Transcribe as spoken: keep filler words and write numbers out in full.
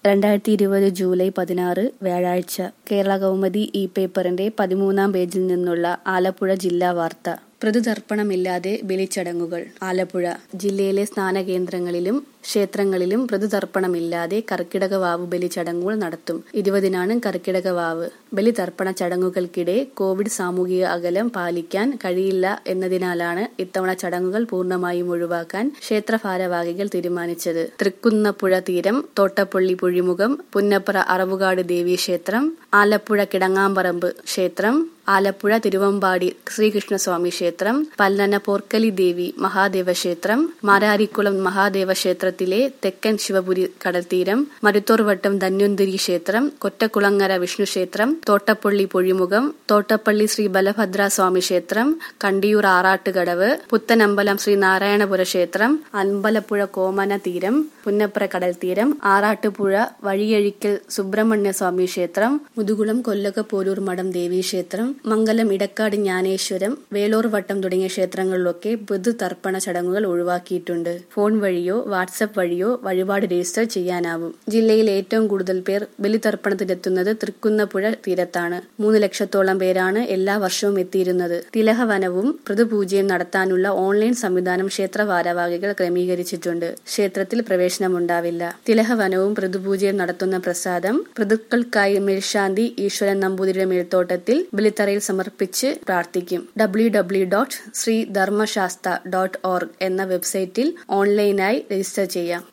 രണ്ടായിരത്തി ഇരുപത് ജൂലൈ പതിനാറ് വ്യാഴാഴ്ച കേരള കൗമുദി ഇ പേപ്പറിന്റെ പതിമൂന്നാം പേജിൽ നിന്നുള്ള ആലപ്പുഴ ജില്ലാ വാർത്ത. പ്രതിതർപ്പണമില്ലാതെ ബലിച്ചടങ്ങുകൾ. ആലപ്പുഴ ജില്ലയിലെ സ്നാനകേന്ദ്രങ്ങളിലും ക്ഷേത്രങ്ങളിലും പ്രതിതർപ്പണമില്ലാതെ കർക്കിടക വാവ് ബലി ചടങ്ങുകൾ നടത്തും. ഇരുപതിനാണ് കർക്കിടക വാവ്. ബലിതർപ്പണ ചടങ്ങുകൾക്കിടെ കോവിഡ് സാമൂഹിക അകലം പാലിക്കാൻ കഴിയില്ല എന്നതിനാലാണ് ഇത്തവണ ചടങ്ങുകൾ പൂർണ്ണമായും ഒഴിവാക്കാൻ ക്ഷേത്ര ഭാരവാഹികൾ തീരുമാനിച്ചത്. തൃക്കുന്നപ്പുഴ തീരം, തോട്ടപ്പള്ളി പുഴിമുഖം, പുന്നപ്ര അറവുകാട് ദേവീക്ഷേത്രം, ആലപ്പുഴ കിടങ്ങാമ്പറമ്പ് ക്ഷേത്രം, ആലപ്പുഴ തിരുവമ്പാടി ശ്രീകൃഷ്ണസ്വാമി ക്ഷേത്രം, പല്ലന പോർക്കലി ദേവി മഹാദേവ ക്ഷേത്രം, മാരാരിക്കുളം മഹാദേവ ക്ഷേത്രത്തിലെ തെക്കൻ ശിവപുരി കടൽത്തീരം, മരുത്തോർവട്ടം ധന്വന്തരി ക്ഷേത്രം, കൊറ്റക്കുളങ്ങര വിഷ്ണു ക്ഷേത്രം, തോട്ടപ്പള്ളി പൊഴിമുഖം, തോട്ടപ്പള്ളി ശ്രീ ബലഭദ്ര സ്വാമി ക്ഷേത്രം, കണ്ടിയൂർ ആറാട്ടുകടവ്, പുത്തനമ്പലം ശ്രീ നാരായണപുര ക്ഷേത്രം, അമ്പലപ്പുഴ കോമന തീരം, പുന്നപ്ര കടൽത്തീരം, ആറാട്ടുപുഴ വഴിയഴിക്കൽ സുബ്രഹ്മണ്യ സ്വാമി ക്ഷേത്രം, മുതുകുളം കൊല്ലകപ്പോരൂർ മഠം ദേവീക്ഷേത്രം, മംഗലം ഇടക്കാട് ജ്ഞാനേശ്വരം, വേളൂർ വട്ടം തുടങ്ങിയ ക്ഷേത്രങ്ങളിലൊക്കെ പൊതുതർപ്പണ ചടങ്ങുകൾ ഒഴിവാക്കിയിട്ടുണ്ട്. ഫോൺ വഴിയോ വാട്സ്ആപ്പ് വഴിയോ വഴിപാട് രജിസ്റ്റർ ചെയ്യാനാവും. ജില്ലയിൽ ഏറ്റവും കൂടുതൽ പേർ ബലിതർപ്പണത്തിനെത്തുന്നത് തൃക്കുന്നപ്പുഴ തീരത്താണ്. മൂന്ന് ലക്ഷത്തോളം പേരാണ് എല്ലാ വർഷവും എത്തിയിരുന്നത്. തിലഹവനവും പ്രതിപൂജയും നടത്താനുള്ള ഓൺലൈൻ സംവിധാനം ക്ഷേത്ര ഭാരവാഹികൾ ക്രമീകരിച്ചിട്ടുണ്ട്. ക്ഷേത്രത്തിൽ പ്രവേശനമുണ്ടാവില്ല. തിലഹവനവും പ്രതിപൂജയും നടത്തുന്ന പ്രസാദം പ്രതിക്കൾക്കായി മേൽശാന്തി ഈശ്വരൻ നമ്പൂതിരിയുടെ മേൽത്തോട്ടത്തിൽ ബലിത്തറയിൽ സമർപ്പിച്ച് പ്രാർത്ഥിക്കും. W W dot Sree Dharmasastha dot org എന്ന വെബ്സൈറ്റിൽ ഓൺലൈനായി രജിസ്റ്റർ ചെയ്യാം.